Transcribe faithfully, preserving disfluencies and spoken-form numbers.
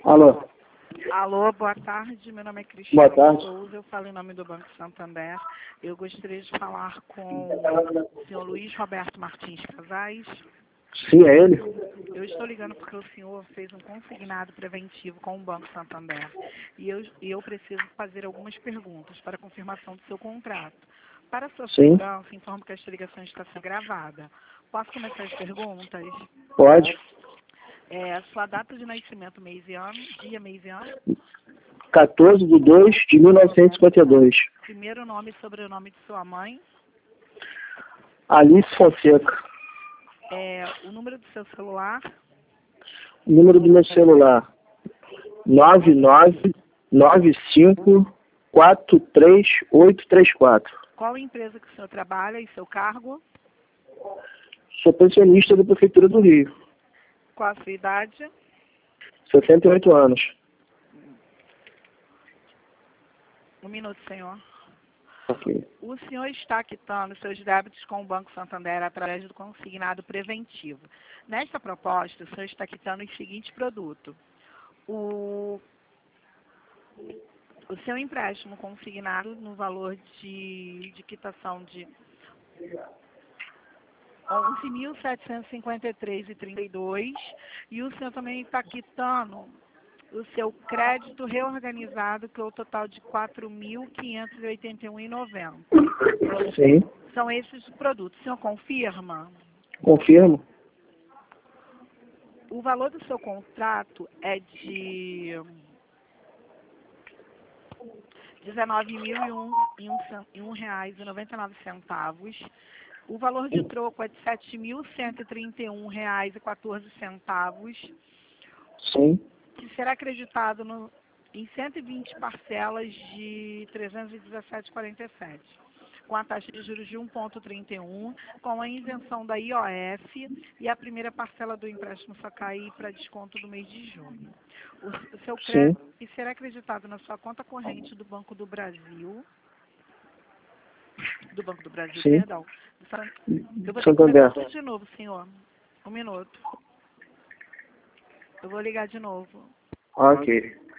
Alô. Alô, boa tarde. Meu nome é Cristina Boa tarde. Souza. Eu falo em nome do Banco Santander. Eu gostaria de falar com o senhor Luiz Roberto Martins Casais. Sim, é ele? Eu estou ligando porque o senhor fez um consignado preventivo com o Banco Santander. E eu, e eu preciso fazer algumas perguntas para confirmação do seu contrato. Para sua Sim. segurança, informo que esta ligação está sendo gravada. Posso começar as perguntas? Pode. É, sua data de nascimento, mês e ano, dia, mês e ano. quatorze de dois de mil novecentos e cinquenta e dois. Primeiro nome e sobrenome de sua mãe. Alice Fonseca. É, o número do seu celular. O número do meu celular. nove nove nove cinco quatro três oito três quatro. Qual a empresa que o senhor trabalha e seu cargo? Sou pensionista da Prefeitura do Rio. Qual a sua idade? sessenta e oito anos. Um minuto, senhor. Ok. O senhor está quitando seus débitos com o Banco Santander através do consignado preventivo. Nesta proposta, o senhor está quitando os seguintes produtos. O, o seu empréstimo consignado no valor de, de quitação de onze mil setecentos e cinquenta e três reais e trinta e dois centavos e o senhor também está quitando o seu crédito reorganizado, que é o total de quatro mil quinhentos e oitenta e um reais e noventa centavos. Sim. São esses os produtos. O senhor confirma? Confirmo. O valor do seu contrato é de dezenove mil e um reais e noventa e nove centavos. O valor de troco é de sete mil cento e trinta e um reais e quatorze centavos, Sim. que será acreditado no, em cento e vinte parcelas de trezentos e dezessete reais e quarenta e sete centavos, com a taxa de juros de um vírgula trinta e um, com a isenção da I O F, e a primeira parcela do empréstimo só cair para desconto do mês de junho. O, o seu crédito será acreditado na sua conta corrente do Banco do Brasil, do Banco do Brasil, Sim. perdão. Eu vou ter que Santander. começar tudo de novo, senhor. Um minuto. Eu vou ligar de novo. Ok.